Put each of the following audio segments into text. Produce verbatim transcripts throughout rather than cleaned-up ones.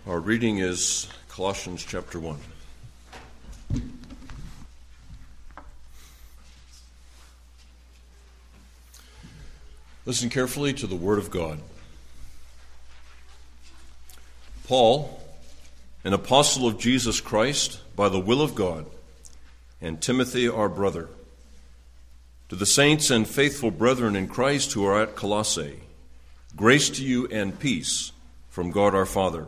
Our reading is Colossians chapter one. Listen carefully to the Word of God. Paul, an apostle of Jesus Christ by the will of God, and Timothy our brother, to the saints and faithful brethren in Christ who are at Colossae, grace to you and peace from God our Father.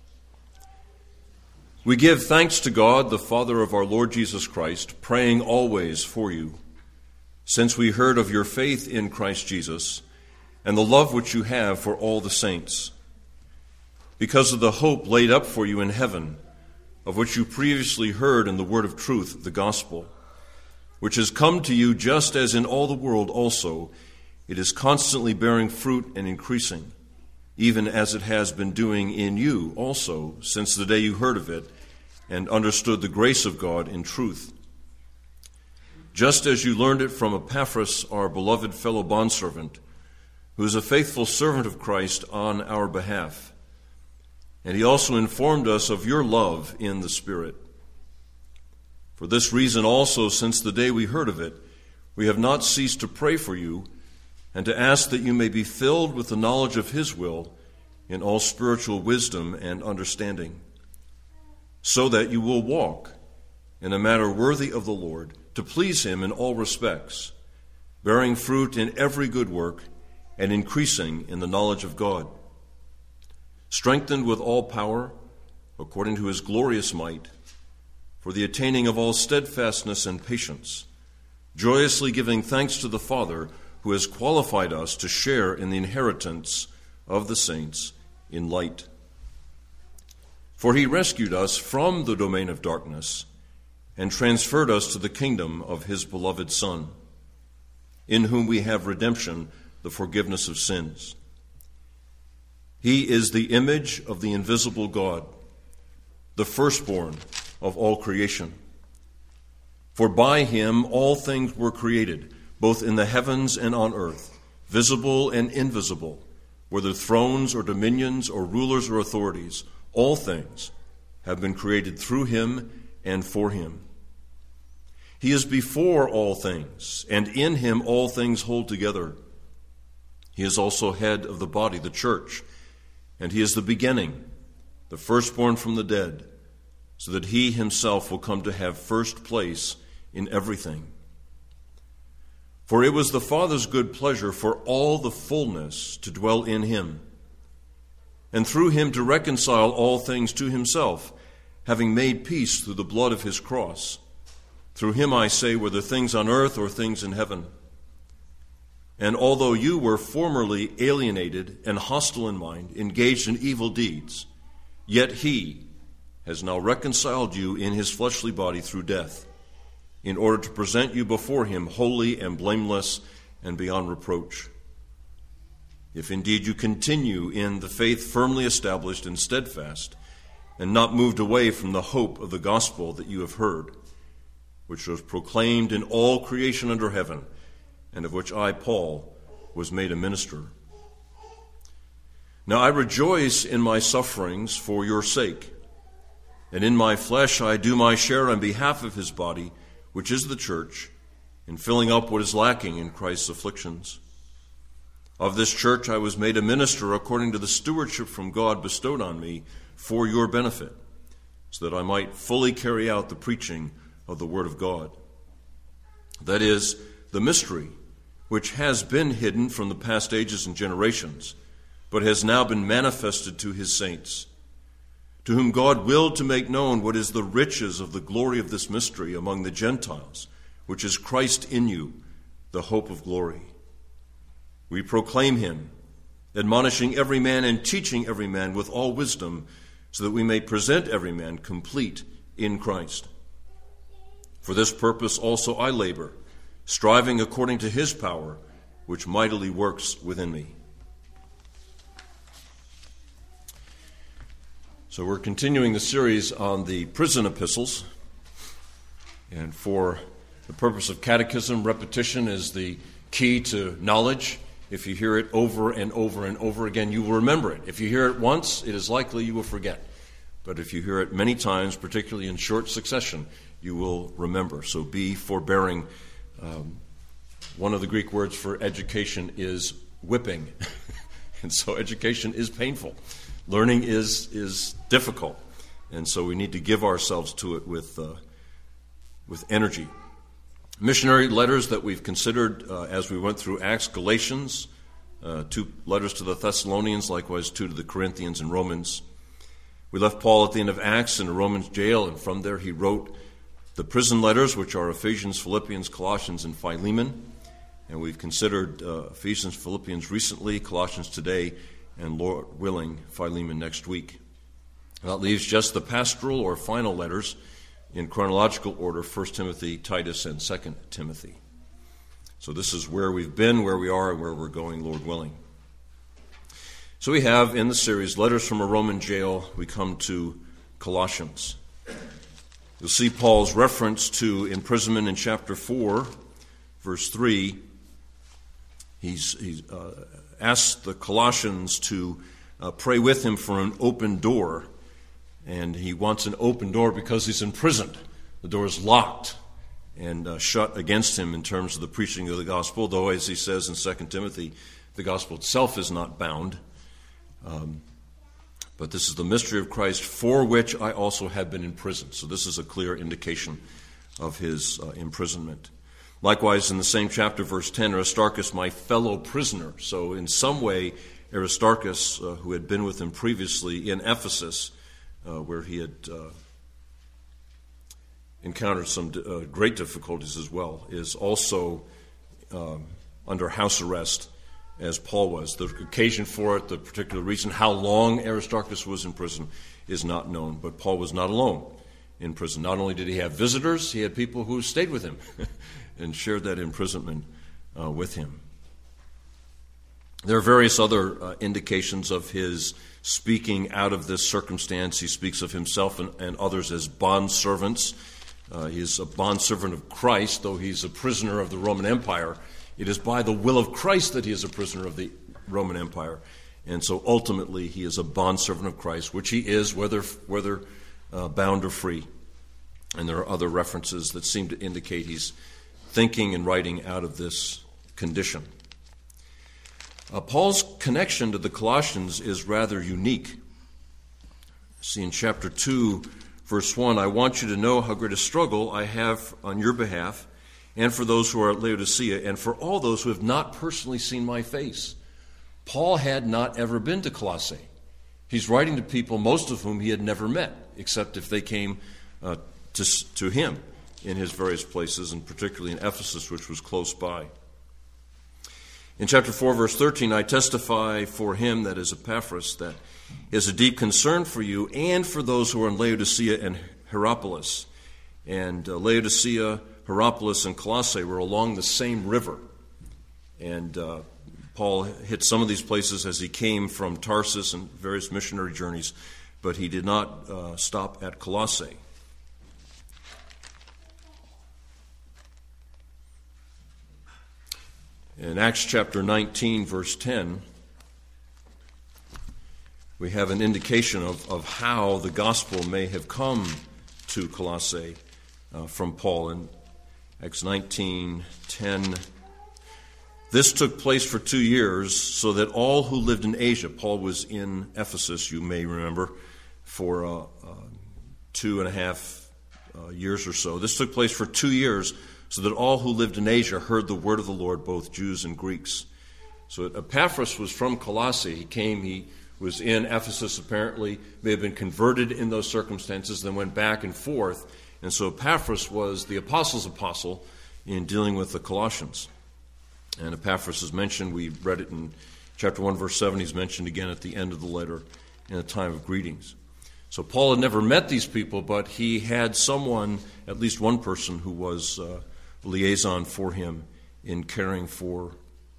We give thanks to God, the Father of our Lord Jesus Christ, praying always for you, since we heard of your faith in Christ Jesus and the love which you have for all the saints, because of the hope laid up for you in heaven, of which you previously heard in the word of truth, the gospel, which has come to you just as in all the world also. It is constantly bearing fruit and increasing, even as it has been doing in you also since the day you heard of it and understood the grace of God in truth. Just as you learned it from Epaphras, our beloved fellow bondservant, who is a faithful servant of Christ on our behalf. And he also informed us of your love in the Spirit. For this reason also, since the day we heard of it, we have not ceased to pray for you and to ask that you may be filled with the knowledge of his will in all spiritual wisdom and understanding, so that you will walk in a manner worthy of the Lord, to please him in all respects, bearing fruit in every good work and increasing in the knowledge of God, strengthened with all power according to his glorious might, for the attaining of all steadfastness and patience, joyously giving thanks to the Father who has qualified us to share in the inheritance of the saints in light. For he rescued us from the domain of darkness and transferred us to the kingdom of his beloved Son, in whom we have redemption, the forgiveness of sins. He is the image of the invisible God, the firstborn of all creation. For by him all things were created, both in the heavens and on earth, visible and invisible, whether thrones or dominions or rulers or authorities. All things have been created through him and for him. He is before all things, and in him all things hold together. He is also head of the body, the church, and he is the beginning, the firstborn from the dead, so that he himself will come to have first place in everything. For it was the Father's good pleasure for all the fullness to dwell in him, and through him to reconcile all things to himself, having made peace through the blood of his cross. Through him, I say, whether things on earth or things in heaven. And although you were formerly alienated and hostile in mind, engaged in evil deeds, yet he has now reconciled you in his fleshly body through death, in order to present you before him holy and blameless and beyond reproach. If indeed you continue in the faith firmly established and steadfast, and not moved away from the hope of the gospel that you have heard, which was proclaimed in all creation under heaven, and of which I, Paul, was made a minister. Now I rejoice in my sufferings for your sake, and in my flesh I do my share on behalf of his body, which is the church, in filling up what is lacking in Christ's afflictions. Of this church I was made a minister according to the stewardship from God bestowed on me for your benefit, so that I might fully carry out the preaching of the word of God. That is, the mystery which has been hidden from the past ages and generations, but has now been manifested to his saints, to whom God willed to make known what is the riches of the glory of this mystery among the Gentiles, which is Christ in you, the hope of glory. We proclaim him, admonishing every man and teaching every man with all wisdom, so that we may present every man complete in Christ. For this purpose also I labor, striving according to his power, which mightily works within me. So we're continuing the series on the prison epistles, and for the purpose of catechism, repetition is the key to knowledge. If you hear it over and over and over again, you will remember it. If you hear it once, it is likely you will forget. but if you hear it many times, particularly in short succession, you will remember. So be forbearing. Um, one of the Greek words for education is whipping. And so education is painful. Learning is is difficult. And so we need to give ourselves to it with uh, with energy. Missionary letters that we've considered uh, as we went through Acts, Galatians, uh, two letters to the Thessalonians, likewise two to the Corinthians and Romans. We left Paul at the end of Acts in a Roman jail, and from there he wrote the prison letters, which are Ephesians, Philippians, Colossians, and Philemon. And we've considered uh, Ephesians, Philippians recently, Colossians today, and Lord willing, Philemon next week. That leaves just the pastoral or final letters in chronological order, First Timothy, Titus, and Second Timothy. So this is where we've been, where we are, and where we're going, Lord willing. So we have in the series Letters from a Roman Jail. We come to Colossians. You'll see Paul's reference to imprisonment in chapter four, verse three. He's, he's uh, asked the Colossians to uh, pray with him for an open door. And he wants an open door because he's imprisoned. The door is locked and uh, shut against him in terms of the preaching of the gospel, though, as he says in Second Timothy, the gospel itself is not bound. Um, but this is the mystery of Christ, for which I also have been imprisoned. So this is a clear indication of his uh, imprisonment. Likewise, in the same chapter, verse ten, Aristarchus, my fellow prisoner. So in some way, Aristarchus, uh, who had been with him previously in Ephesus, Uh, where he had uh, encountered some uh, great difficulties as well, is also um, under house arrest, as Paul was. The occasion for it, the particular reason, how long Aristarchus was in prison, is not known. But Paul was not alone in prison. Not only did he have visitors, he had people who stayed with him and shared that imprisonment uh, with him. There are various other uh, indications of his speaking out of this circumstance. He speaks of himself and, and others as bondservants. Uh, he is a bondservant of Christ, though he's a prisoner of the Roman Empire. It is by the will of Christ that he is a prisoner of the Roman Empire. And so ultimately he is a bondservant of Christ, which he is, whether, whether uh, bound or free. And there are other references that seem to indicate he's thinking and writing out of this condition. Uh, Paul's connection to the Colossians is rather unique. See in chapter two, verse one, I want you to know how great a struggle I have on your behalf and for those who are at Laodicea and for all those who have not personally seen my face. Paul had not ever been to Colossae. He's writing to people, most of whom he had never met, except if they came uh, to, to him in his various places, and particularly in Ephesus, which was close by. In chapter four, verse thirteen, I testify for him, that is Epaphras, that he has a deep concern for you and for those who are in Laodicea and Hierapolis. And uh, Laodicea, Hierapolis, and Colossae were along the same river. And uh, Paul hit some of these places as he came from Tarsus and various missionary journeys, but he did not uh, stop at Colossae. In Acts chapter nineteen, verse ten, we have an indication of, of how the gospel may have come to Colossae uh, from Paul. In Acts nineteen ten, this took place for two years so that all who lived in Asia, Paul was in Ephesus, you may remember, for uh, uh, two and a half uh, years or so. This took place for two years so that all who lived in Asia heard the word of the Lord, both Jews and Greeks. So Epaphras was from Colossae. He came, he was in Ephesus apparently, may have been converted in those circumstances, then went back and forth. And so Epaphras was the apostles' apostle in dealing with the Colossians. And Epaphras is mentioned, we read it in chapter one, verse seven. He's mentioned again at the end of the letter in a time of greetings. So Paul had never met these people, but he had someone, at least one person, who was uh, liaison for him in caring for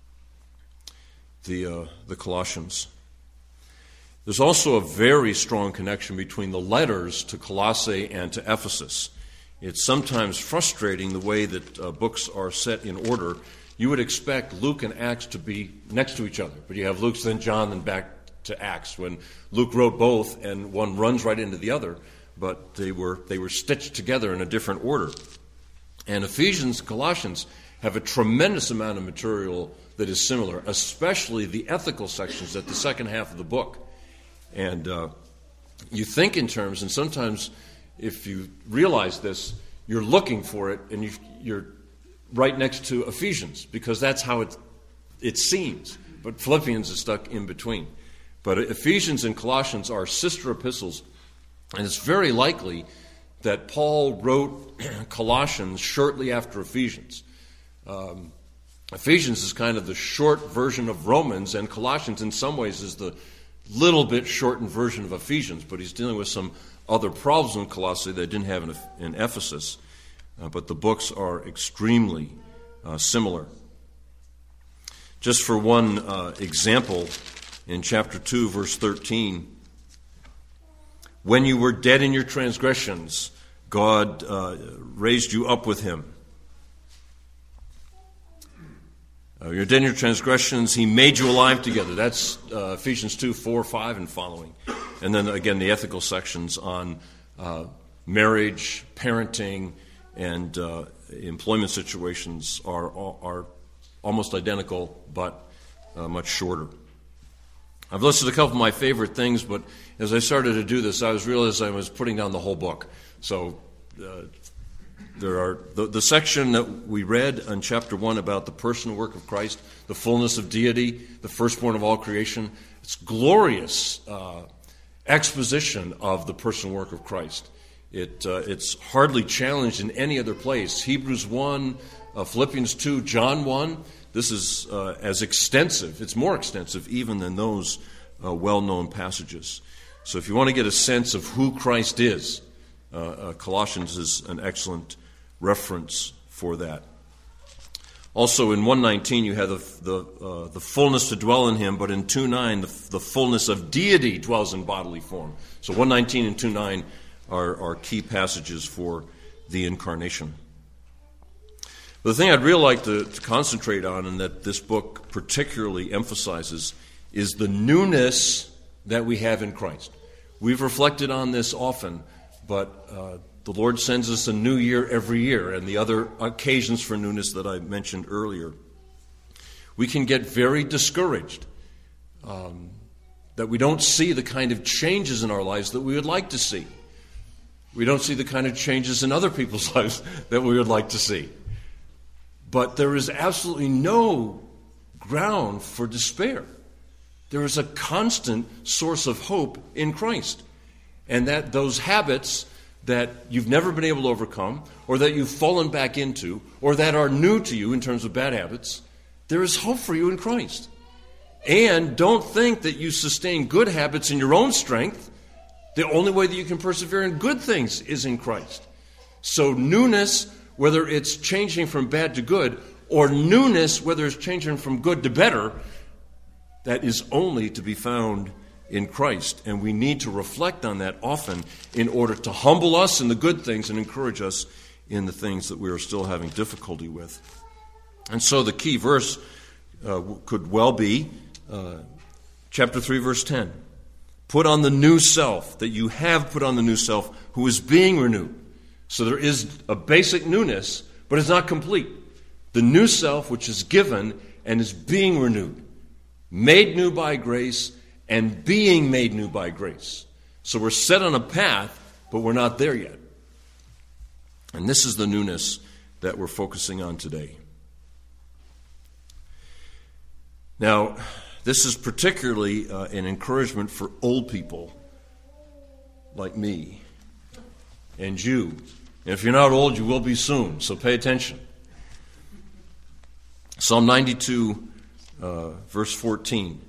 the uh, the Colossians. There's also a very strong connection between the letters to Colossae and to Ephesus. It's sometimes frustrating the way that uh, books are set in order. You would expect Luke and Acts to be next to each other, but you have Luke's, then John, then back to Acts, when Luke wrote both and one runs right into the other, but they were they were stitched together in a different order. And Ephesians, Colossians have a tremendous amount of material that is similar, especially the ethical sections at the second half of the book. And uh, you think in terms, and sometimes if you realize this, you're looking for it, and you, you're right next to Ephesians, because that's how it, it seems. But Philippians is stuck in between. But Ephesians and Colossians are sister epistles, and it's very likely that Paul wrote Colossians shortly after Ephesians. Um, Ephesians is kind of the short version of Romans, and Colossians in some ways is the little bit shortened version of Ephesians, but he's dealing with some other problems in Colossae that didn't have in, in Ephesus. Uh, but the books are extremely uh, similar. Just for one uh, example, in chapter two, verse thirteen, when you were dead in your transgressions, God uh, raised you up with him. Uh, you're dead in your transgressions, he made you alive together. That's uh, Ephesians two, four, five, and following. And then again, the ethical sections on uh, marriage, parenting, and uh, employment situations are, are almost identical, but uh, much shorter. I've listed a couple of my favorite things, but as I started to do this, I was realizing I was putting down the whole book. So uh, there are the, the section that we read in chapter one about the personal work of Christ, the fullness of deity, the firstborn of all creation. It's glorious uh, exposition of the personal work of Christ. It uh, it's hardly challenged in any other place. Hebrews one, uh, Philippians two, John one. This is uh, as extensive. It's more extensive even than those uh, well-known passages. So if you want to get a sense of who Christ is, uh, uh, Colossians is an excellent reference for that. Also in one nineteen you have the the, uh, the fullness to dwell in him, but in two nine the, the fullness of deity dwells in bodily form. So one nineteen and two nine are, are key passages for the incarnation. But the thing I'd really like to, to concentrate on, and that this book particularly emphasizes, is the newness that we have in Christ. We've reflected on this often, but uh, the Lord sends us a new year every year, and the other occasions for newness that I mentioned earlier. We can get very discouraged um, that we don't see the kind of changes in our lives that we would like to see. We don't see the kind of changes in other people's lives that we would like to see. But there is absolutely no ground for despair. There is a constant source of hope in Christ. And that those habits that you've never been able to overcome, or that you've fallen back into, or that are new to you in terms of bad habits, there is hope for you in Christ. And don't think that you sustain good habits in your own strength. The only way that you can persevere in good things is in Christ. So newness, whether it's changing from bad to good, or newness, whether it's changing from good to better, that is only to be found in Christ. And we need to reflect on that often in order to humble us in the good things and encourage us in the things that we are still having difficulty with. And so the key verse uh, could well be uh, chapter three, verse ten. Put on the new self, that you have put on the new self, who is being renewed. So there is a basic newness, but it's not complete. The new self which is given and is being renewed, made new by grace and being made new by grace. So we're set on a path, but we're not there yet. And this is the newness that we're focusing on today. Now, this is particularly uh, an encouragement for old people like me and you. And if you're not old, you will be soon, so pay attention. Psalm ninety-two, uh, verse fourteen.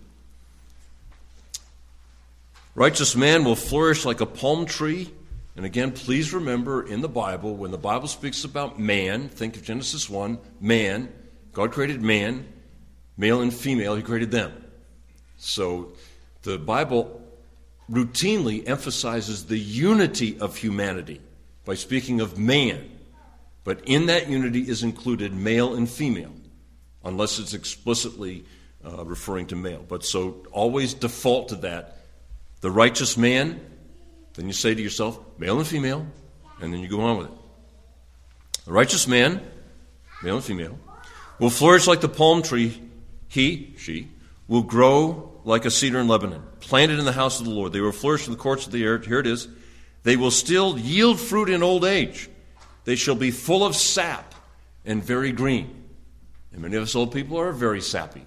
Righteous man will flourish like a palm tree. And again, please remember in the Bible, when the Bible speaks about man, think of Genesis one, man, God created man, male and female, he created them. So the Bible routinely emphasizes the unity of humanity by speaking of man. But in that unity is included male and female, unless it's explicitly uh, referring to male. But so always default to that. The righteous man, then you say to yourself, male and female, and then you go on with it. The righteous man, male and female, will flourish like the palm tree. He, she, will grow like a cedar in Lebanon, planted in the house of the Lord. They will flourish in the courts of the earth. Here it is. They will still yield fruit in old age. They shall be full of sap and very green. And many of us old people are very sappy.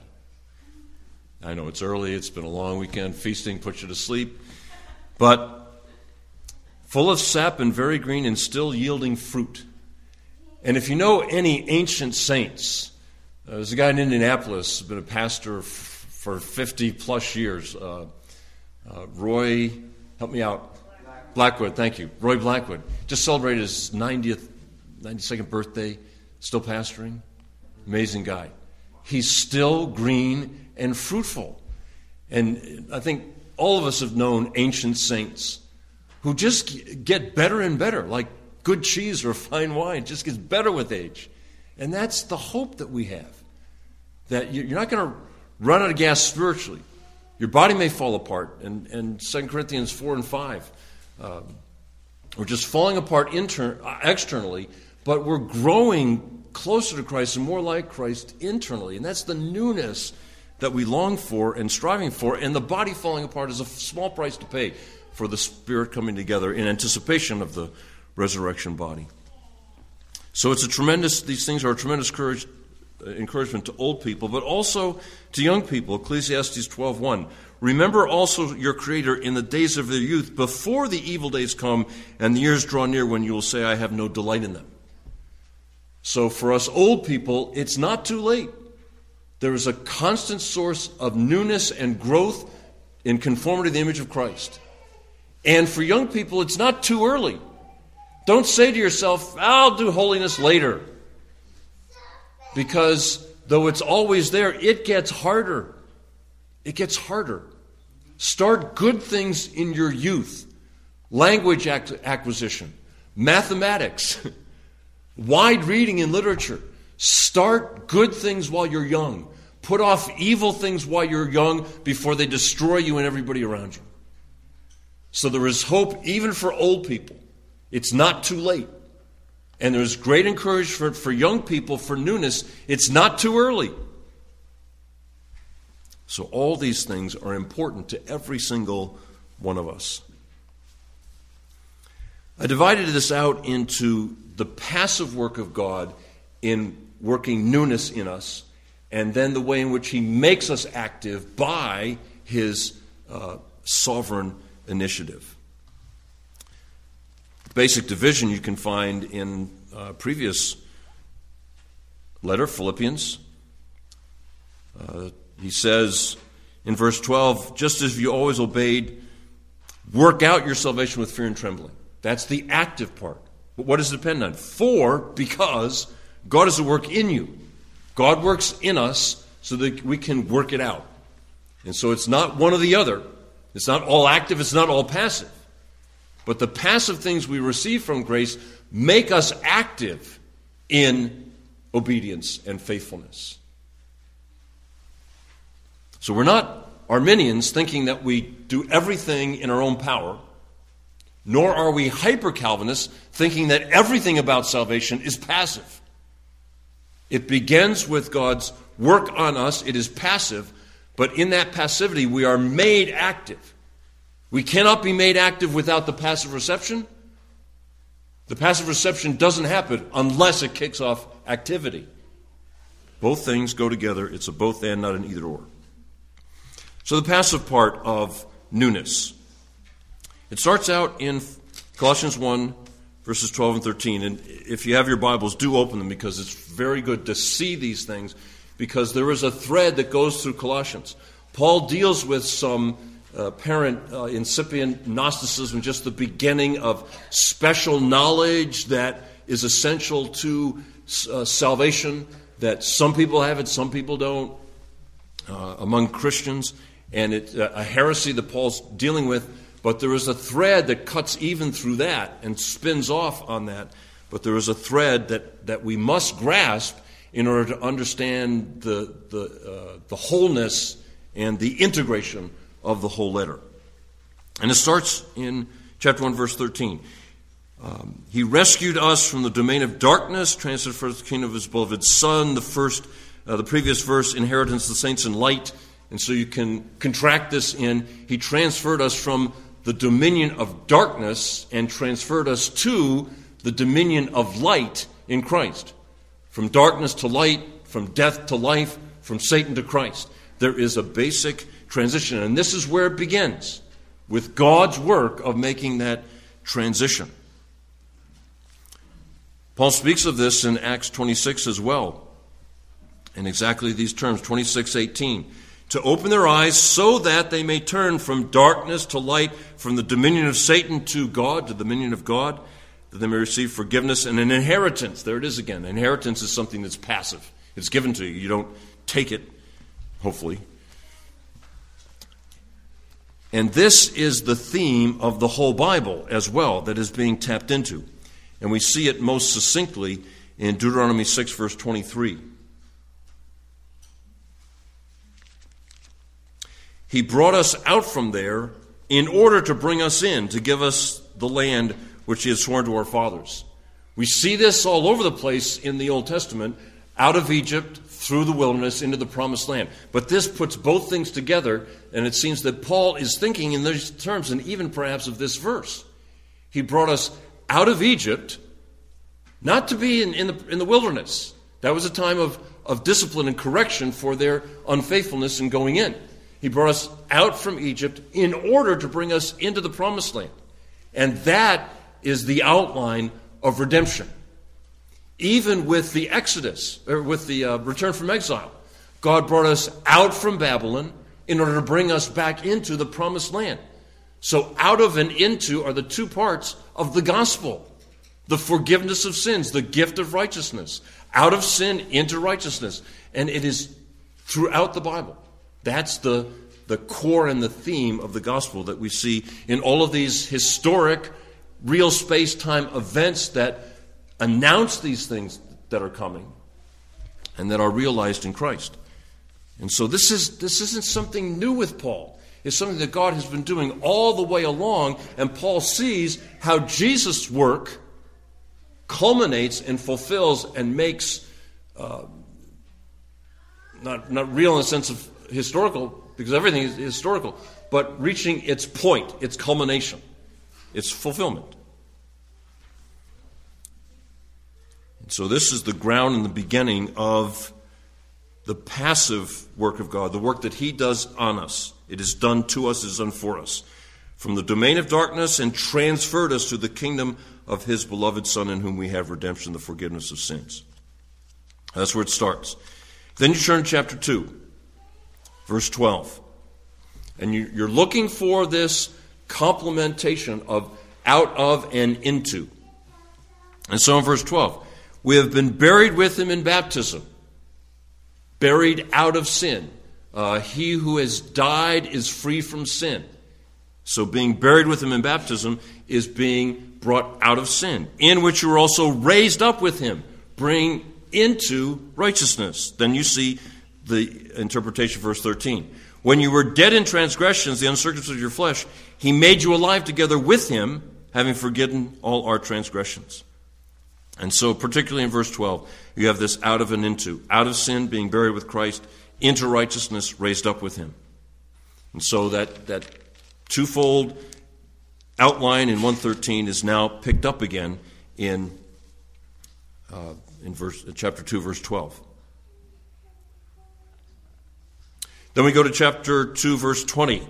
I know it's early, it's been a long weekend, feasting puts you to sleep. But full of sap and very green and still yielding fruit. And if you know any ancient saints, uh, there's a guy in Indianapolis, been a pastor f- for fifty plus years. Uh, uh, Roy, help me out. Blackwood. Blackwood, thank you. Roy Blackwood. Just celebrated his ninetieth, ninety-second birthday, still pastoring. Amazing guy. He's still green and fruitful. And I think all of us have known ancient saints who just get better and better, like good cheese or fine wine. It just gets better with age. And that's the hope that we have, that you're not going to run out of gas spiritually. Your body may fall apart, and, and Second Corinthians four and five, uh, we're just falling apart inter- externally, but we're growing closer to Christ and more like Christ internally. And that's the newness that we long for and striving for. And the body falling apart is a small price to pay for the Spirit coming together in anticipation of the resurrection body. So it's a tremendous, these things are a tremendous courage, uh, encouragement to old people, but also to young people. Ecclesiastes twelve one. Remember also your Creator in the days of your youth, before the evil days come and the years draw near when you will say, I have no delight in them. So for us old people, it's not too late. There is a constant source of newness and growth in conformity to the image of Christ. And for young people, it's not too early. Don't say to yourself, I'll do holiness later. Because though it's always there, it gets harder. It gets harder. Start good things in your youth. Language acquisition, mathematics, wide reading in literature. Start good things while you're young. Put off evil things while you're young before they destroy you and everybody around you. So there is hope even for old people. It's not too late. And there's great encouragement for young people for newness. It's not too early. So all these things are important to every single one of us. I divided this out into the passive work of God in working newness in us, and then the way in which He makes us active by His uh, sovereign initiative. Basic division you can find in uh, previous letter, Philippians. Uh, he says in verse twelve, just as you always obeyed, work out your salvation with fear and trembling. That's the active part. But what does it depend on? For, because God is at work in you. God works in us so that we can work it out. And so it's not one or the other. It's not all active, it's not all passive. But the passive things we receive from grace make us active in obedience and faithfulness. So we're not Arminians thinking that we do everything in our own power, nor are we hyper-Calvinists thinking that everything about salvation is passive. It begins with God's work on us. It is passive, but in that passivity we are made active. We cannot be made active without the passive reception. The passive reception doesn't happen unless it kicks off activity. Both things go together. It's a both and, not an either or. So the passive part of newness. It starts out in Colossians one, verses twelve and thirteen. And if you have your Bibles, do open them, because it's very good to see these things, because there is a thread that goes through Colossians. Paul deals with some uh, apparent uh, incipient Gnosticism, just the beginning of special knowledge that is essential to uh, salvation, that some people have it, some people don't, uh, among Christians. And it's uh, a heresy that Paul's dealing with. But there is a thread that cuts even through that and spins off on that. But there is a thread that, that we must grasp, in order to understand the, the, uh, the wholeness and the integration of the whole letter. And it starts in chapter one, verse thirteen. Um, he rescued us from the domain of darkness, transferred for the kingdom of his beloved Son. The first, uh, the previous verse, inheritance of the saints in light. And so you can contract this in, he transferred us from the dominion of darkness and transferred us to the dominion of light in Christ. From darkness to light, from death to life, from Satan to Christ. There is a basic transition. And this is where it begins, with God's work of making that transition. Paul speaks of this in Acts twenty-six as well, in exactly these terms, twenty-six eighteen. To open their eyes so that they may turn from darkness to light, from the dominion of Satan to God, to the dominion of God, that they may receive forgiveness and an inheritance. There it is again. Inheritance is something that's passive. It's given to you. You don't take it, hopefully. And this is the theme of the whole Bible as well that is being tapped into. And we see it most succinctly in Deuteronomy six, verse twenty-three. He brought us out from there in order to bring us in, to give us the land which he had sworn to our fathers. We see this all over the place in the Old Testament, out of Egypt, through the wilderness, into the promised land. But this puts both things together, and it seems that Paul is thinking in these terms, and even perhaps of this verse. He brought us out of Egypt, not to be in, in, the, in the wilderness. That was a time of, of discipline and correction for their unfaithfulness in going in. He brought us out from Egypt in order to bring us into the promised land. And that is the outline of redemption. Even with the Exodus, or with the uh, return from exile, God brought us out from Babylon in order to bring us back into the promised land. So out of and into are the two parts of the gospel. The forgiveness of sins, the gift of righteousness. Out of sin into righteousness. And it is throughout the Bible. That's the, the core and the theme of the gospel that we see in all of these historic, real space-time events that announce these things that are coming and that are realized in Christ. And so this is this isn't something new with Paul. It's something that God has been doing all the way along, and Paul sees how Jesus' work culminates and fulfills and makes, uh, not, not real in the sense of historical, because everything is historical, but reaching its point, its culmination, its fulfillment. And so this is the ground and the beginning of the passive work of God, the work that he does on us. It is done to us, it is done for us. From the domain of darkness and transferred us to the kingdom of his beloved Son, in whom we have redemption, the forgiveness of sins. That's where it starts. Then you turn to chapter two. Verse twelve. And you're looking for this complementation of out of and into. And so in verse twelve, we have been buried with him in baptism. Buried out of sin. Uh, he who has died is free from sin. So being buried with him in baptism is being brought out of sin. In which you were also raised up with him. Bring into righteousness. Then you see the interpretation of verse thirteen. When you were dead in transgressions, the uncircumcision of your flesh, he made you alive together with him, having forgiven all our transgressions. And so particularly in verse twelve, you have this out of and into. Out of sin, being buried with Christ, into righteousness, raised up with him. And so that, that twofold outline in one thirteen is now picked up again in, uh, in verse, chapter two, verse twelve. Then we go to chapter two, verse twenty.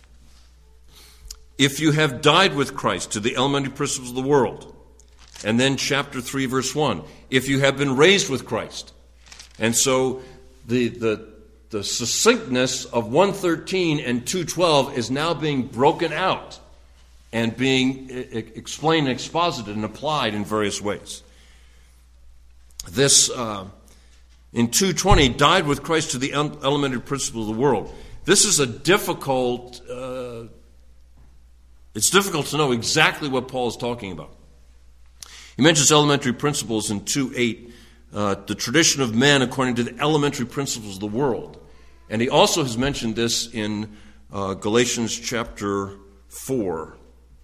If you have died with Christ to the elementary principles of the world. And then chapter three, verse one. If you have been raised with Christ. And so the, the, the succinctness of one thirteen and two twelve is now being broken out and being explained, exposited, and applied in various ways. This... Uh, In two twenty, died with Christ to the elementary principle of the world. This is a difficult, uh, it's difficult to know exactly what Paul is talking about. He mentions elementary principles in two eight uh, the tradition of men according to the elementary principles of the world. And he also has mentioned this in uh, Galatians chapter four.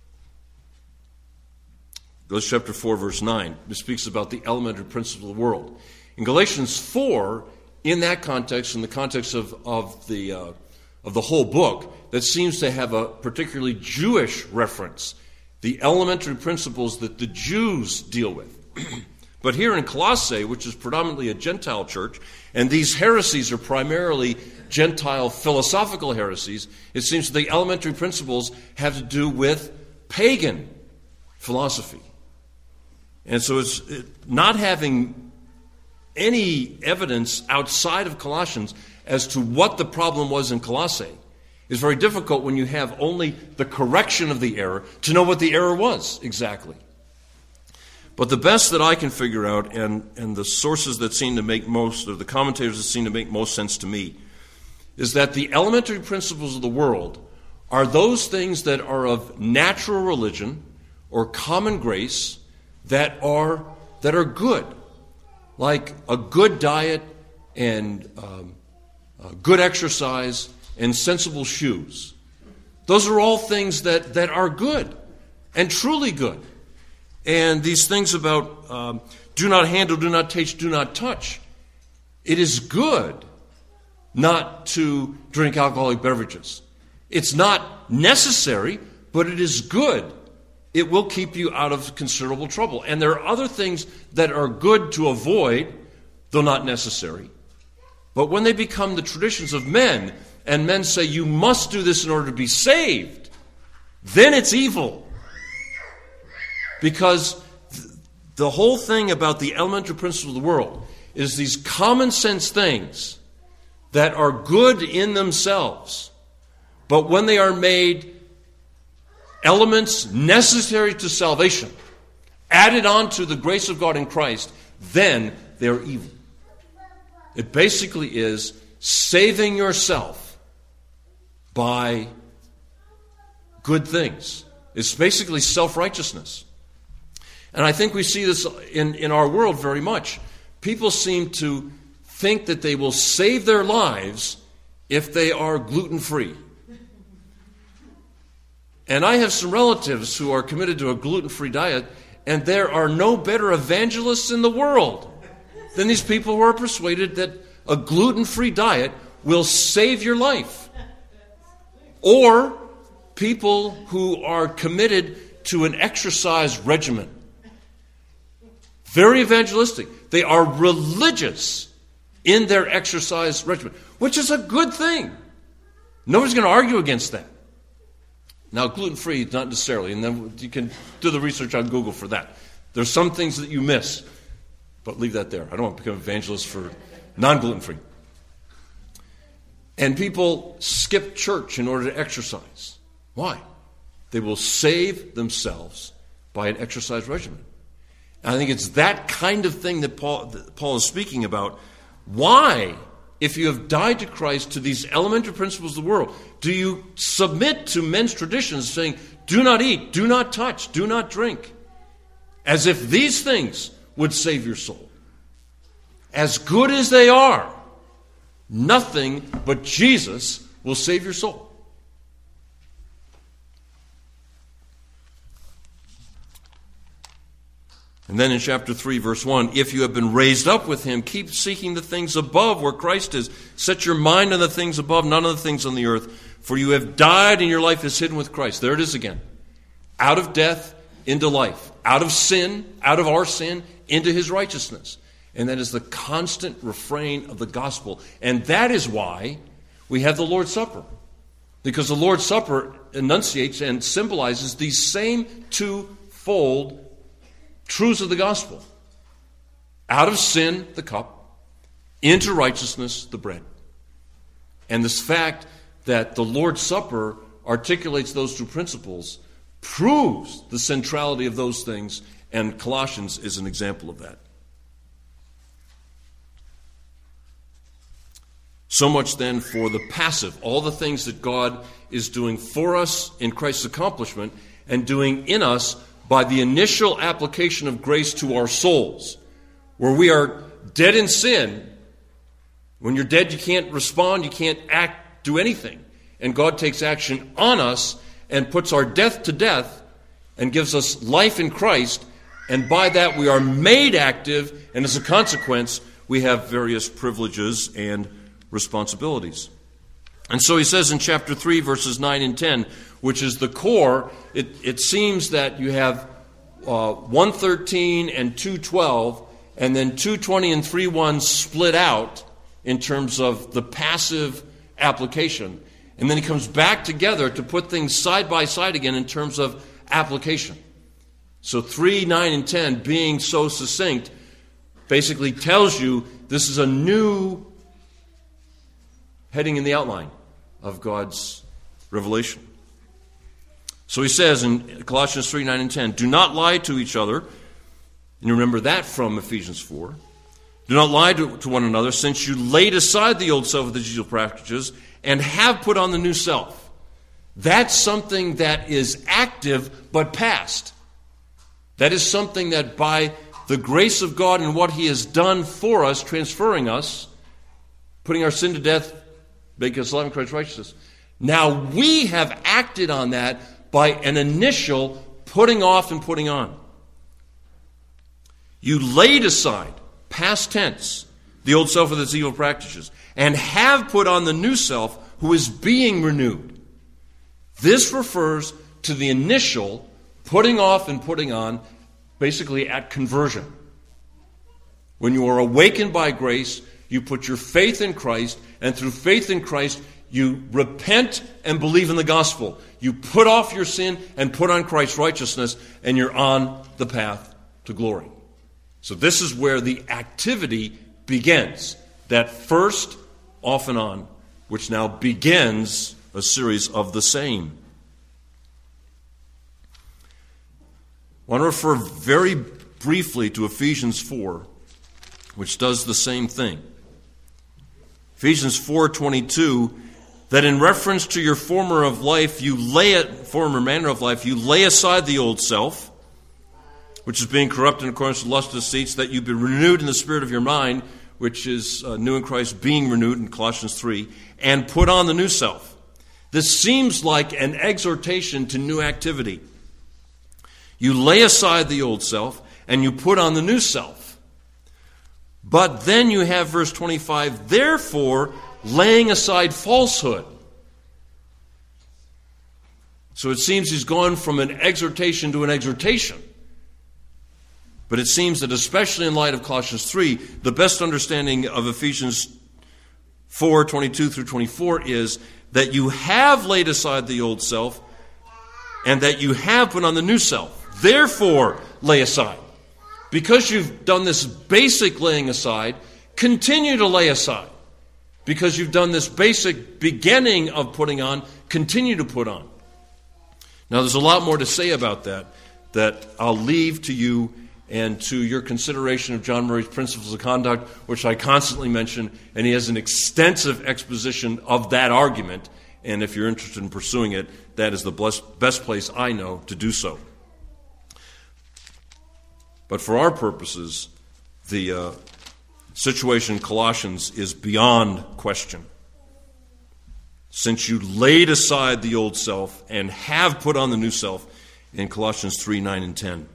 Galatians chapter four, verse nine. It speaks about the elementary principles of the world. In Galatians four, in that context, in the context of, of, the, uh, of the whole book, that seems to have a particularly Jewish reference, the elementary principles that the Jews deal with. But here in Colossae, which is predominantly a Gentile church, and these heresies are primarily Gentile philosophical heresies, it seems the elementary principles have to do with pagan philosophy. And so it's it, not having any evidence outside of Colossians as to what the problem was in Colossae is very difficult when you have only the correction of the error to know what the error was exactly. But the best that I can figure out, and, and the sources that seem to make most, or the commentators that seem to make most sense to me, is that the elementary principles of the world are those things that are of natural religion or common grace that are that are good, like a good diet and um, uh, good exercise and sensible shoes. Those are all things that, that are good and truly good. And these things about um, do not handle, do not taste, do not touch. It is good not to drink alcoholic beverages. It's not necessary, but it is good. It will keep you out of considerable trouble. And there are other things that are good to avoid, though not necessary. But when they become the traditions of men, and men say you must do this in order to be saved, then it's evil. Because th- the whole thing about the elementary principles of the world is these common sense things that are good in themselves, but when they are made elements necessary to salvation, added on to the grace of God in Christ, then they're evil. It basically is saving yourself by good things. It's basically self-righteousness. And I think we see this in, in our world very much. People seem to think that they will save their lives if they are gluten-free. And I have some relatives who are committed to a gluten-free diet, and there are no better evangelists in the world than these people who are persuaded that a gluten-free diet will save your life. Or people who are committed to an exercise regimen. Very evangelistic. They are religious in their exercise regimen, which is a good thing. Nobody's going to argue against that. Now, gluten-free, not necessarily, and then you can do the research on Google for that. There's some things that you miss, but leave that there. I don't want to become an evangelist for non-gluten-free. And people skip church in order to exercise. Why? They will save themselves by an exercise regimen. And I think it's that kind of thing that Paul, that Paul is speaking about. Why, if you have died to Christ, to these elementary principles of the world, do you submit to men's traditions saying, do not eat, do not touch, do not drink, as if these things would save your soul? As good as they are, nothing but Jesus will save your soul. And then in chapter three, verse one, if you have been raised up with him, keep seeking the things above where Christ is. Set your mind on the things above, not on the things on the earth. For you have died and your life is hidden with Christ. There it is again. Out of death into life. Out of sin, out of our sin, into his righteousness. And that is the constant refrain of the gospel. And that is why we have the Lord's Supper. Because the Lord's Supper enunciates and symbolizes these same twofold truths of the gospel. Out of sin, the cup, into righteousness, the bread. And this fact that the Lord's Supper articulates those two principles proves the centrality of those things, and Colossians is an example of that. So much then for the passive, all the things that God is doing for us in Christ's accomplishment and doing in us by the initial application of grace to our souls, where we are dead in sin. When you're dead, you can't respond, you can't act, do anything. And God takes action on us and puts our death to death and gives us life in Christ. And by that we are made active, and as a consequence, we have various privileges and responsibilities. And so he says in chapter three, verses nine and ten, which is the core, it, it seems that you have uh, one thirteen and two twelve, and then two twenty and three one split out in terms of the passive application. And then he comes back together to put things side by side again in terms of application. So three, nine, and ten, being so succinct, basically tells you this is a new heading in the outline of God's revelation. So he says in Colossians three, nine, and ten, do not lie to each other. And you remember that from Ephesians four. Do not lie to, to one another, since you laid aside the old self with its evil practices and have put on the new self. That's something that is active but past. That is something that by the grace of God and what he has done for us, transferring us, putting our sin to death, making us alive in Christ's righteousness. Now we have acted on that by an initial putting off and putting on. You laid aside, past tense, the old self with its evil practices, and have put on the new self who is being renewed. This refers to the initial putting off and putting on, basically at conversion. When you are awakened by grace, you put your faith in Christ, and through faith in Christ, you repent and believe in the gospel. You put off your sin and put on Christ's righteousness, and you're on the path to glory. So this is where the activity begins. That first off and on, which now begins a series of the same. I want to refer very briefly to Ephesians four, which does the same thing. Ephesians four twenty-two, that in reference to your former of life, you lay it, former manner of life, you lay aside the old self, which is being corrupted in accordance with lust of deceits, that you be renewed in the spirit of your mind, which is uh, new in Christ, being renewed in Colossians three, and put on the new self. This seems like an exhortation to new activity. You lay aside the old self, and you put on the new self. But then you have verse twenty-five, therefore, laying aside falsehood. So it seems he's gone from an exhortation to an exhortation. But it seems that especially in light of Colossians three, the best understanding of Ephesians four, twenty-two through twenty-four is that you have laid aside the old self and that you have put on the new self. Therefore, lay aside. Because you've done this basic laying aside, continue to lay aside. Because you've done this basic beginning of putting on, continue to put on. Now, there's a lot more to say about that, that I'll leave to you and to your consideration of John Murray's Principles of Conduct, which I constantly mention, and he has an extensive exposition of that argument, and if you're interested in pursuing it, that is the best place I know to do so. But for our purposes, the uh, situation in Colossians is beyond question. Since you laid aside the old self and have put on the new self in Colossians three, nine, and ten.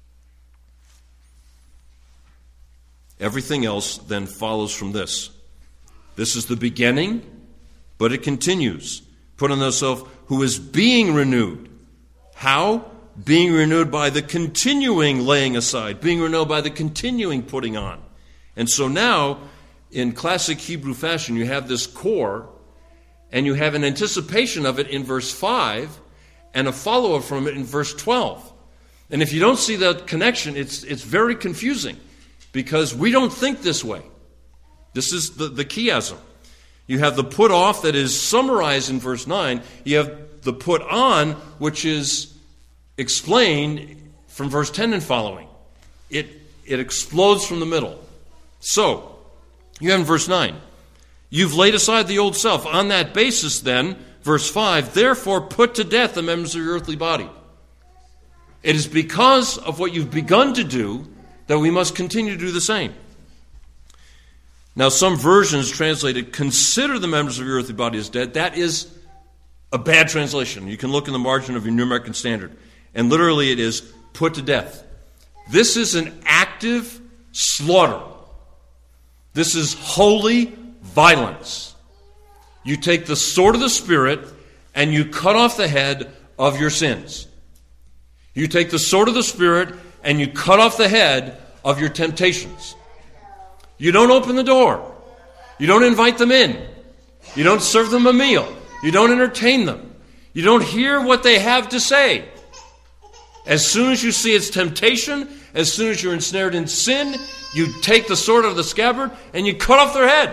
Everything else then follows from this. This is the beginning, but it continues. Put on the self who is being renewed. How? Being renewed by the continuing laying aside, being renewed by the continuing putting on. And so now, in classic Hebrew fashion, you have this core, and you have an anticipation of it in verse five, and a follow-up from it in verse twelve. And if you don't see that connection, it's it's very confusing, because we don't think this way. This is the, the chiasm. You have the put off that is summarized in verse nine. You have the put on, which is explained from verse ten and following. It, it explodes from the middle. So, you have in verse nine, you've laid aside the old self. On that basis then, verse five, therefore put to death the members of your earthly body. It is because of what you've begun to do that we must continue to do the same. Now, some versions translate it, consider the members of your earthly body as dead. That is a bad translation. You can look in the margin of your New American Standard. And literally it is, put to death. This is an active slaughter. This is holy violence. You take the sword of the Spirit and you cut off the head of your sins. You take the sword of the Spirit and you cut off the head of your temptations. You don't open the door. You don't invite them in. You don't serve them a meal. You don't entertain them. You don't hear what they have to say. As soon as you see its temptation, as soon as you're ensnared in sin, you take the sword out of the scabbard and you cut off their head.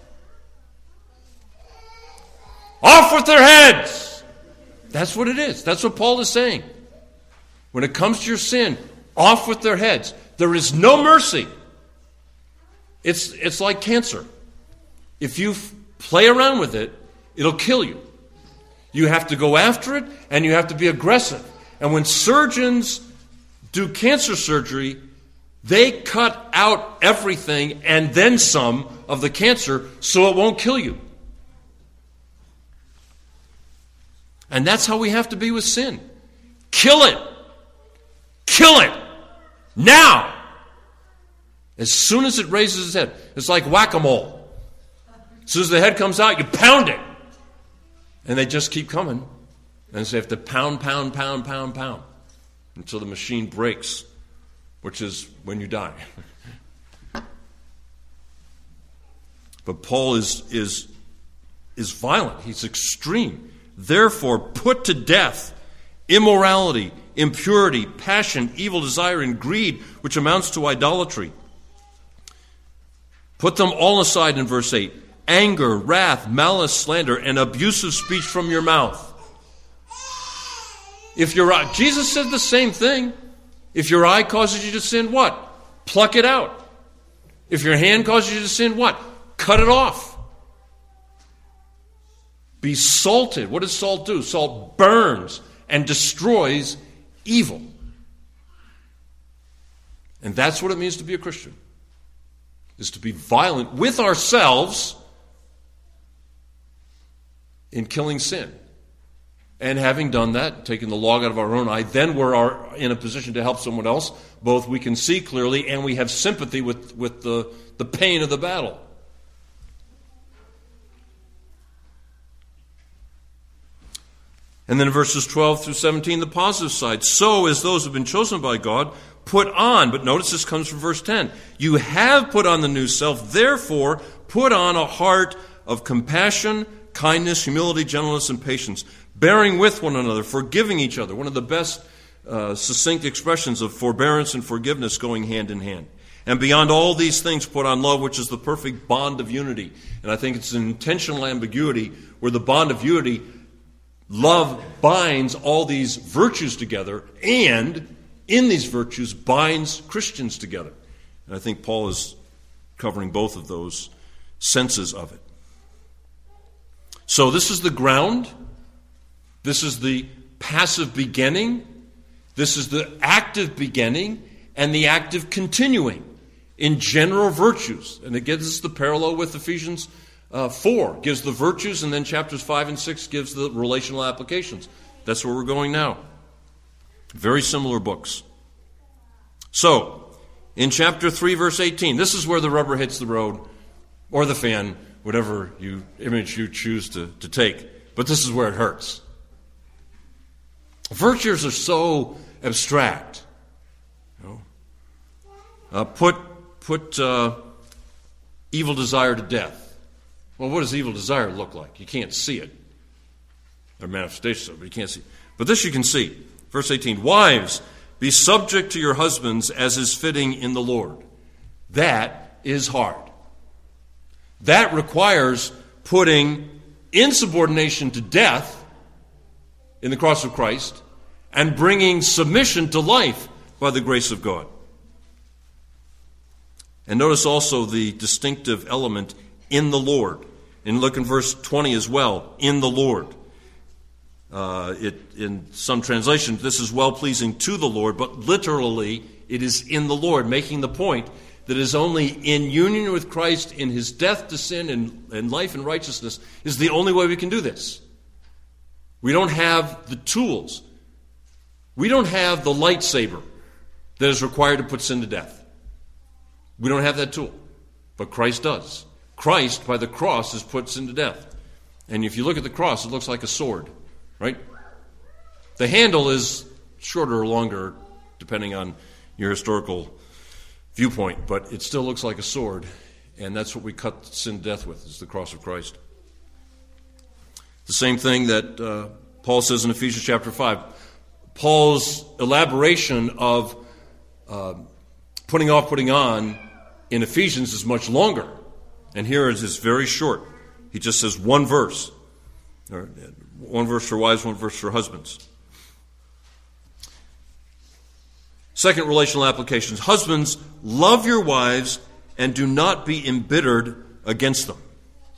Off with their heads! That's what it is. That's what Paul is saying. When it comes to your sin, off with their heads. There is no mercy. It's, it's like cancer. If you f- play around with it, it'll kill you. You have to go after it, and you have to be aggressive. And when surgeons do cancer surgery, they cut out everything and then some of the cancer so it won't kill you. And that's how we have to be with sin. Kill it. Kill it. Now. As soon as it raises its head. It's like whack-a-mole. As soon as the head comes out, you pound it. And they just keep coming. And so you have to pound, pound, pound, pound, pound. Until the machine breaks. Which is when you die. But Paul is, is, is violent. He's extreme. Therefore, put to death immorality, impurity, passion, evil desire, and greed, which amounts to idolatry. Put them all aside in verse eight. Anger, wrath, malice, slander, and abusive speech from your mouth. If your eye, Jesus said the same thing. If your eye causes you to sin, what? Pluck it out. If your hand causes you to sin, what? Cut it off. Be salted. What does salt do? Salt burns and destroys evil. And that's what it means to be a Christian. Is to be violent with ourselves in killing sin. And having done that, taking the log out of our own eye, then we're our, in a position to help someone else. Both we can see clearly and we have sympathy with, with the, the pain of the battle. And then in verses twelve through seventeen, the positive side. So as those who have been chosen by God, put on, but notice this comes from verse ten. You have put on the new self, therefore put on a heart of compassion, kindness, humility, gentleness, and patience, bearing with one another, forgiving each other. One of the best uh, succinct expressions of forbearance and forgiveness going hand in hand. And beyond all these things, put on love, which is the perfect bond of unity. And I think it's an intentional ambiguity where the bond of unity, love binds all these virtues together, and in these virtues binds Christians together. And I think Paul is covering both of those senses of it. So this is the ground. This is the passive beginning. This is the active beginning and the active continuing in general virtues. And it gives us the parallel with Ephesians uh, four. Gives the virtues, and then chapters five and six gives the relational applications. That's where we're going now. Very similar books. So, in chapter three, verse eighteen, this is where the rubber hits the road, or the fan, whatever you image you choose to, to take. But this is where it hurts. Virtues are so abstract. You know? uh, put put uh, evil desire to death. Well, what does evil desire look like? You can't see it. There are manifestations of it, but you can't see it. But this you can see. Verse eighteen, wives, be subject to your husbands as is fitting in the Lord. That is hard. That requires putting insubordination to death in the cross of Christ and bringing submission to life by the grace of God. And notice also the distinctive element in the Lord. And look in verse twenty as well, in the Lord. Uh, it, in some translations, this is well-pleasing to the Lord, but literally it is in the Lord, making the point that is only in union with Christ in his death to sin and, and life and righteousness is the only way we can do this. We don't have the tools. We don't have the lightsaber that is required to put sin to death. We don't have that tool, but Christ does. Christ, by the cross, has put sin to death. And if you look at the cross, it looks like a sword, right? The handle is shorter or longer, depending on your historical viewpoint, but it still looks like a sword, and that's what we cut sin to death with, is the cross of Christ. The same thing that uh, Paul says in Ephesians chapter five. Paul's elaboration of uh, putting off, putting on in Ephesians is much longer, and here it is very short. He just says one verse, or one verse for wives, one verse for husbands. Second, relational applications. Husbands, love your wives and do not be embittered against them.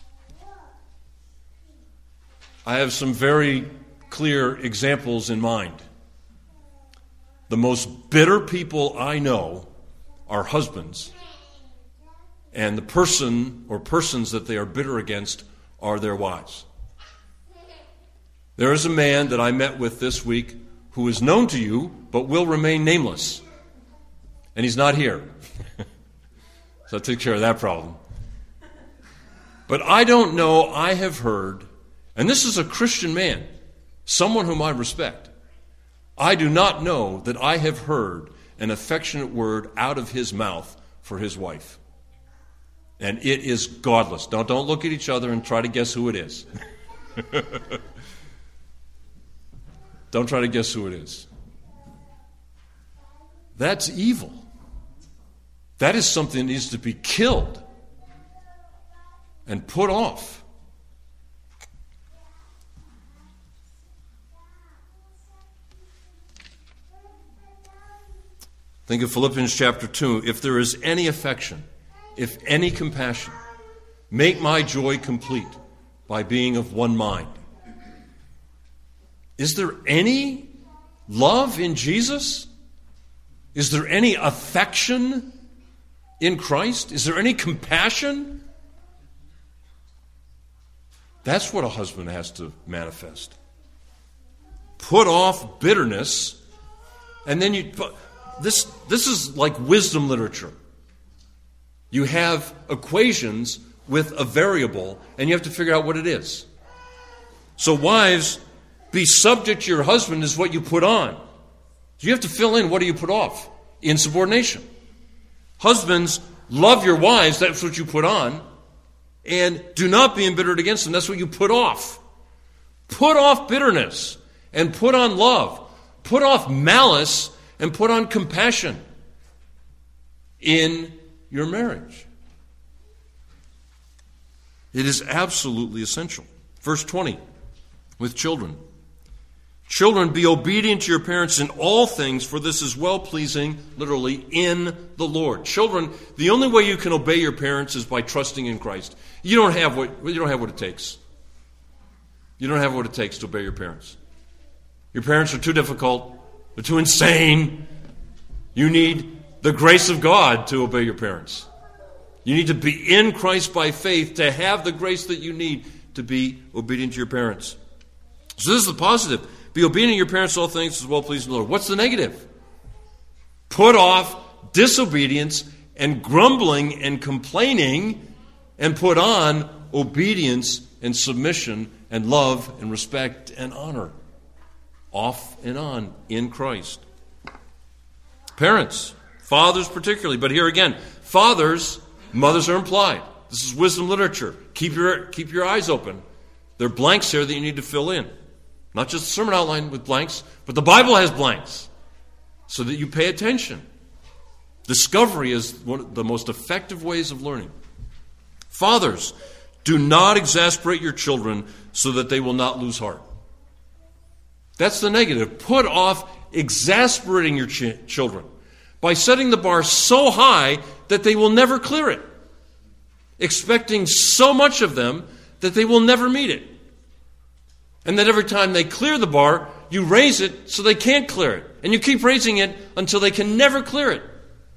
I have some very clear examples in mind. The most bitter people I know are husbands, and the person or persons that they are bitter against are their wives. There is a man that I met with this week who is known to you, but will remain nameless. And he's not here. So I took care of that problem. But I don't know, I have heard, and this is a Christian man, someone whom I respect. I do not know that I have heard an affectionate word out of his mouth for his wife. And it is godless. Don't, don't look at each other and try to guess who it is. Don't try to guess who it is. That's evil. That is something that needs to be killed and put off. Think of Philippians chapter two. If there is any affection, if any compassion, make my joy complete by being of one mind. Is there any love in Jesus? Is there any affection in Christ? Is there any compassion? That's what a husband has to manifest. Put off bitterness, and then you... This, this is like wisdom literature. You have equations with a variable, and you have to figure out what it is. So wives, be subject to your husband is what you put on. You have to fill in what do you put off? Insubordination. Husbands, love your wives, that's what you put on. And do not be embittered against them, that's what you put off. Put off bitterness and put on love. Put off malice and put on compassion in your marriage. It is absolutely essential. Verse twenty, with children. Children, be obedient to your parents in all things, for this is well-pleasing, literally, in the Lord. Children, the only way you can obey your parents is by trusting in Christ. You don't have what, you don't have what it takes. You don't have what it takes to obey your parents. Your parents are too difficult. They're too insane. You need the grace of God to obey your parents. You need to be in Christ by faith to have the grace that you need to be obedient to your parents. So this is the positive. Be obedient to your parents in all things as well pleasing the Lord. What's the negative? Put off disobedience and grumbling and complaining and put on obedience and submission and love and respect and honor. Off and on in Christ. Parents, fathers particularly, but here again, fathers, mothers are implied. This is wisdom literature. Keep your, keep your eyes open. There are blanks here that you need to fill in. Not just a sermon outline with blanks, but the Bible has blanks so that you pay attention. Discovery is one of the most effective ways of learning. Fathers, do not exasperate your children so that they will not lose heart. That's the negative. Put off exasperating your ch- children by setting the bar so high that they will never clear it, expecting so much of them that they will never meet it. And that every time they clear the bar, you raise it so they can't clear it. And you keep raising it until they can never clear it.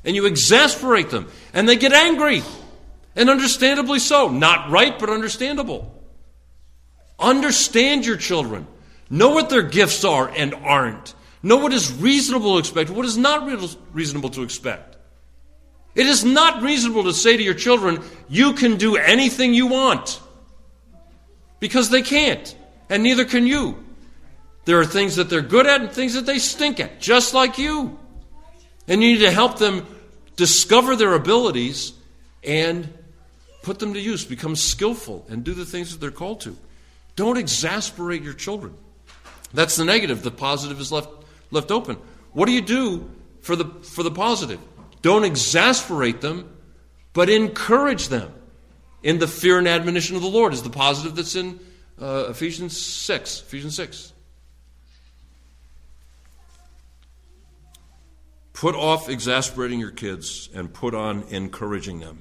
And you exasperate them. And they get angry. And understandably so. Not right, but understandable. Understand your children. Know what their gifts are and aren't. Know what is reasonable to expect, what is not reasonable to expect. It is not reasonable to say to your children, you can do anything you want. Because they can't. And neither can you. There are things that they're good at and things that they stink at, just like you. And you need to help them discover their abilities and put them to use, become skillful, and do the things that they're called to. Don't exasperate your children. That's the negative. The positive is left left open. What do you do for the for the positive? Don't exasperate them, but encourage them in the fear and admonition of the Lord is the positive that's in uh, Ephesians six. Ephesians six. Put off exasperating your kids and put on encouraging them.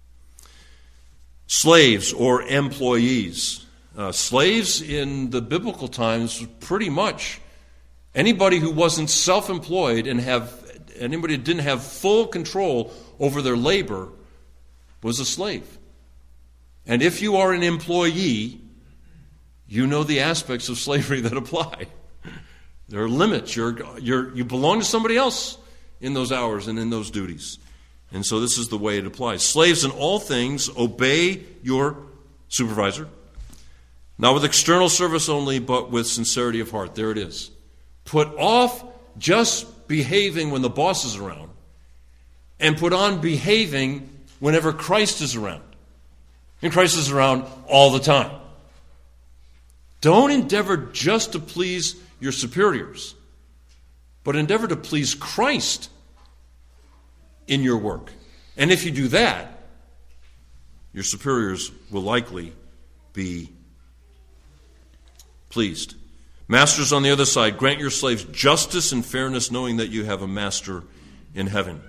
Slaves or employees. Uh, slaves in the biblical times, pretty much anybody who wasn't self-employed and have anybody who didn't have full control over their labor was a slave. And if you are an employee, you know the aspects of slavery that apply. There are limits. You're, you're, you belong to somebody else in those hours and in those duties. And so this is the way it applies. Slaves in all things, obey your supervisor. Not with external service only, but with sincerity of heart. There it is. Put off just behaving when the boss is around, and put on behaving whenever Christ is around. And Christ is around all the time. Don't endeavor just to please your superiors, but endeavor to please Christ in your work. And if you do that, your superiors will likely be pleased. Masters on the other side, grant your slaves justice and fairness, knowing that you have a master in heaven.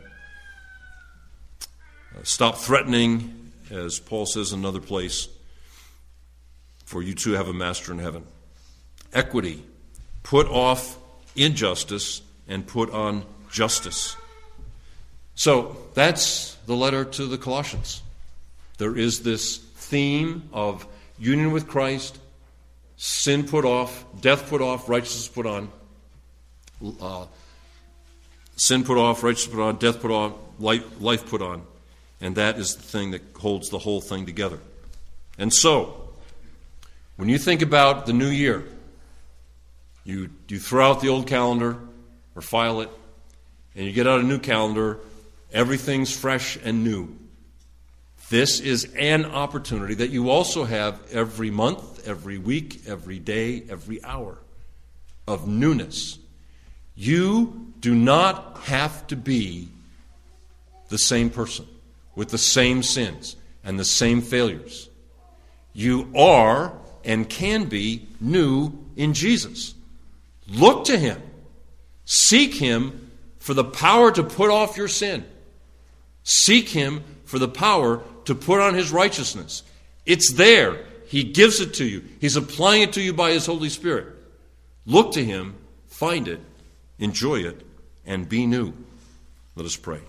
Uh, stop threatening, as Paul says in another place, for you too have a master in heaven. Equity. Put off injustice and put on justice. So that's the letter to the Colossians. There is this theme of union with Christ, sin put off, death put off, righteousness put on. Uh, sin put off, righteousness put on, death put on, life, life put on. And that is the thing that holds the whole thing together. And so, when you think about the new year, you, you throw out the old calendar or file it, and you get out a new calendar, everything's fresh and new. This is an opportunity that you also have every month, every week, every day, every hour of newness. You do not have to be the same person with the same sins and the same failures. You are and can be new in Jesus. Look to Him. Seek Him for the power to put off your sin. Seek Him for the power to put on His righteousness. It's there. He gives it to you. He's applying it to you by His Holy Spirit. Look to Him, find it, enjoy it, and be new. Let us pray.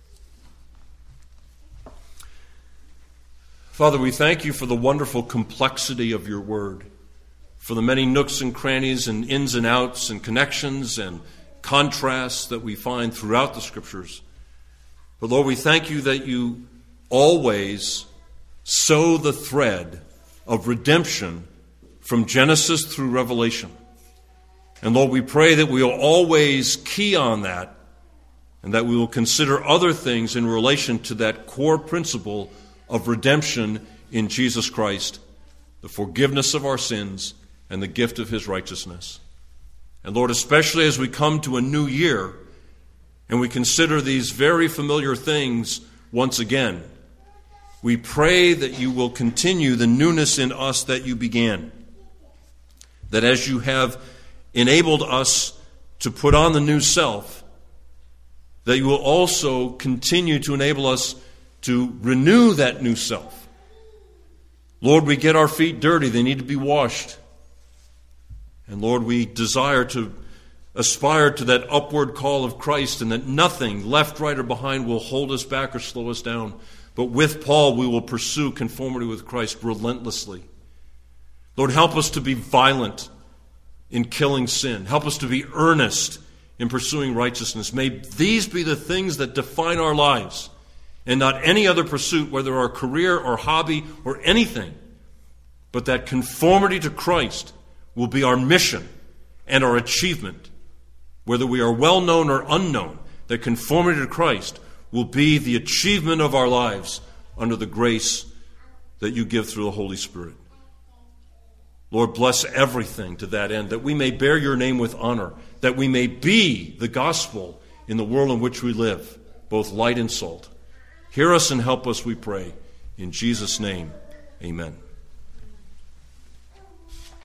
Father, we thank you for the wonderful complexity of your word, for the many nooks and crannies and ins and outs and connections and contrasts that we find throughout the Scriptures. But Lord, we thank you that you always sew the thread of redemption from Genesis through Revelation. And Lord, we pray that we will always key on that and that we will consider other things in relation to that core principle of redemption in Jesus Christ, the forgiveness of our sins, and the gift of His righteousness. And Lord, especially as we come to a new year and we consider these very familiar things once again, we pray that you will continue the newness in us that you began. That as you have enabled us to put on the new self, that you will also continue to enable us to renew that new self. Lord, we get our feet dirty. They need to be washed. And Lord, we desire to aspire to that upward call of Christ, and that nothing, left, right, or behind, will hold us back or slow us down. But with Paul, we will pursue conformity with Christ relentlessly. Lord, help us to be violent in killing sin. Help us to be earnest in pursuing righteousness. May these be the things that define our lives, and not any other pursuit, whether our career or hobby or anything, but that conformity to Christ will be our mission and our achievement. Whether we are well known or unknown, that conformity to Christ will be the achievement of our lives under the grace that you give through the Holy Spirit. Lord, bless everything to that end, that we may bear your name with honor, that we may be the gospel in the world in which we live, both light and salt. Hear us and help us, we pray. In Jesus' name, amen.